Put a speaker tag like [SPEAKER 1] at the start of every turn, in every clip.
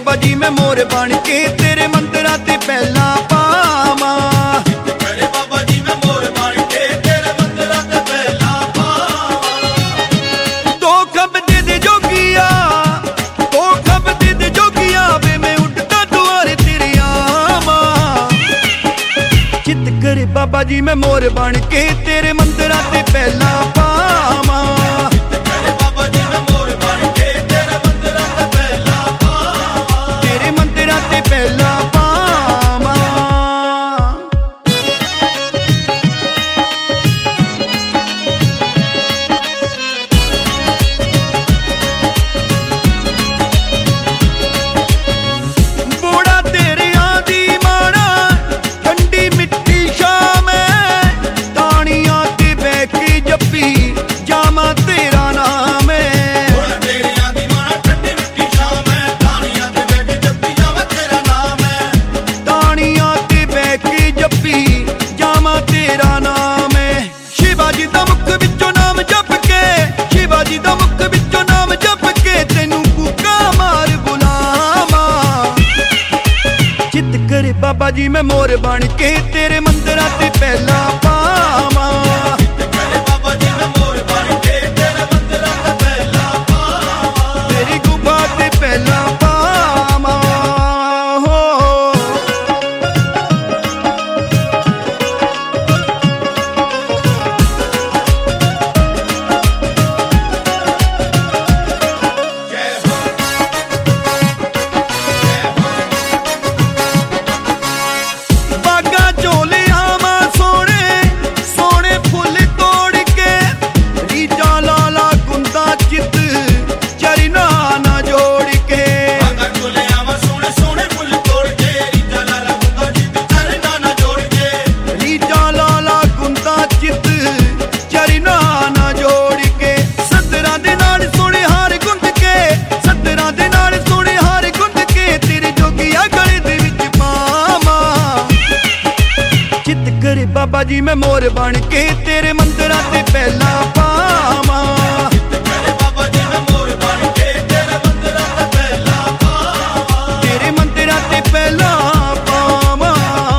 [SPEAKER 1] बाबा जी मैं मोर बन के तेरे मंदिरां ते पहला पावां।
[SPEAKER 2] करे बाबा जी मैं मोर बन के तेरे मंदिरां ते पहला पावां।
[SPEAKER 1] दो खब दे जोगिया, दो खब दे जोगिया वे मैं उठदा दुआरे तेरे आवां। चित करे बाबा जी मैं मोर बन के तेरे मंदिरां ते पहला पावां। बाबा जी मैं मोर बन के तेरे मंदिरां ते पहला पावां।
[SPEAKER 2] करे बाबा जी मैं मोर बन के तेरे मंदिरां ते पहला पावां।
[SPEAKER 1] तेरी गुफा ते पहला पावां हो।
[SPEAKER 2] जय हो बाबा जी मैं मोर बन के तेरे मंदिरां ते पहला पावां। करे बाबा जी मैं मोर बन के तेरे मंदिरां ते पहला पावां।
[SPEAKER 1] तेरे मंदिरां ते पहला पावां।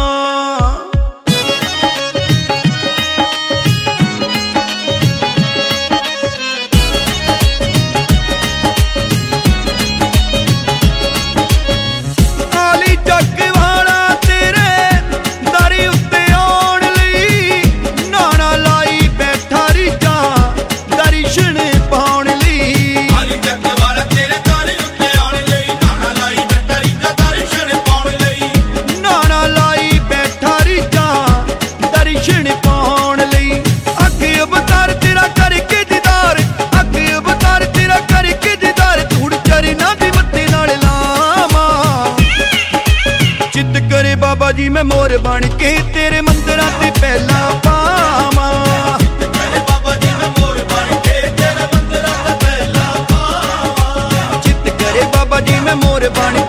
[SPEAKER 1] आली जग वाला तेरे दरी उत्ते बाबा जी मैं मोर बन के तेरे मंदिरां ते पहला पावां।
[SPEAKER 2] करे बाबा जी मैं मोर बन के तेरे मंदिरां ते पहला पावां।
[SPEAKER 1] चित करे बाबा जी मैं मोर बन